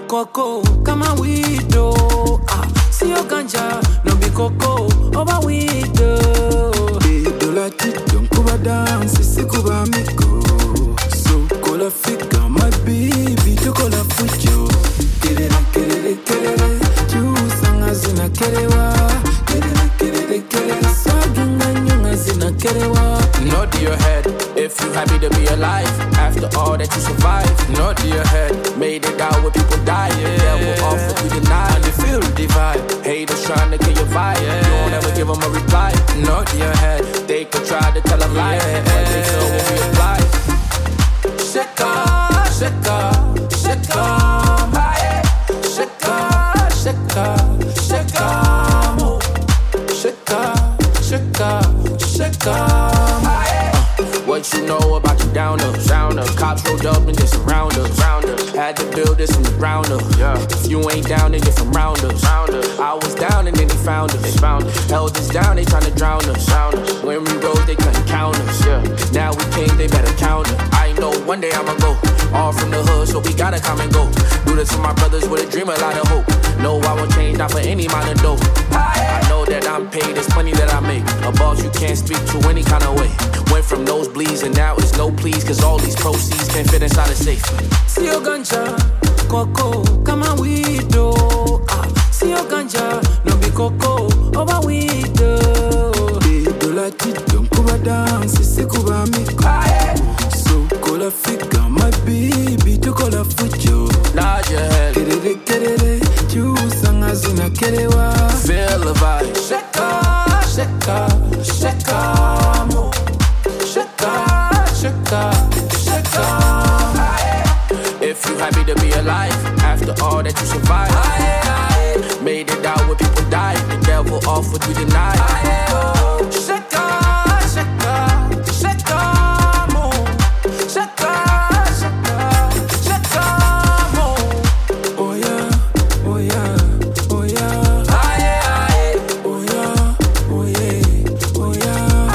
Coco, kama wido. Sio ganja, no be coco, over wido. Do la tito, kuba dance, si kuba miko. So kola fika, my baby, to kola fujo. Kerere, juice zina kerewa. Kerere, saginga nyunga zina kerewa. Nod to your head, if you happy to be alive. After all that you survived, nod to your head. Made it out where people die, yeah. The devil offer you deny, and they feel the divide. Haters trying to kill your vibe, yeah. You don't ever give them a reply. Nod to your head, they could try to tell a lie, yeah. But they know when we apply. Shaka, shaka, shaka, my, shaka, shaka, shaka, mo, shaka, shaka, shaka. What you know about the downers? Cops rolled up and they surround us. Had to build this from the ground up. If you ain't down, then you're from round us. I was down and then they found us. Held us down, they tryna drown us. When we rose, they couldn't count us. Now we came, they better count us. I know one day I'ma go. All from the hood, so we gotta come and go. Do this for my brothers with a dream, a lot of hope. No, I won't change, not for any amount of dough. I know that I'm paid, there's plenty that I make. A boss you can't speak to any kind of way. Went from nosebleeds and now it's no please, cause all these proceeds can't fit inside a safe. Sio ganja, coco, kama wido. Sio ganja, no be coco, over wido. Do la tito, kuba dance, si kuba miko. So kola fika, my baby, to kola fujo. Nod your head. Kerere, juice zina kerewa. Feel the vibe. Shaka, shaka, shaka, mo. Shaka, shaka, shaka. If you happy to be alive, after all that you survived, made it out where people died, the devil offered you deny. Shaka, shaka, shaka, mo. Shaka, shaka, shaka, mo. Oh yeah, oh yeah, oh yeah. Oh yeah, oh yeah, oh yeah.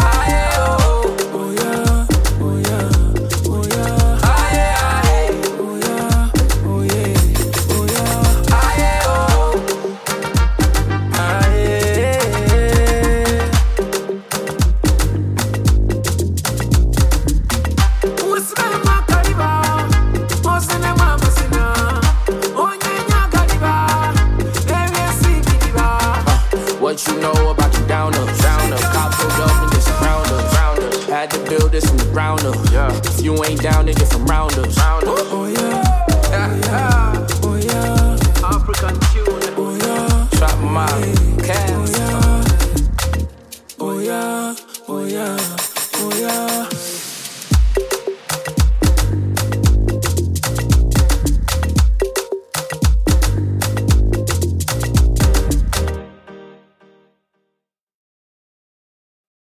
Oh yeah, oh yeah, oh yeah. Oh yeah, oh yeah, oh yeah. What you know about the downers? Cops rolled up and they surround us. Had to build this from the ground up. If you ain't down, then you're from round us. Oh yeah, oh yeah.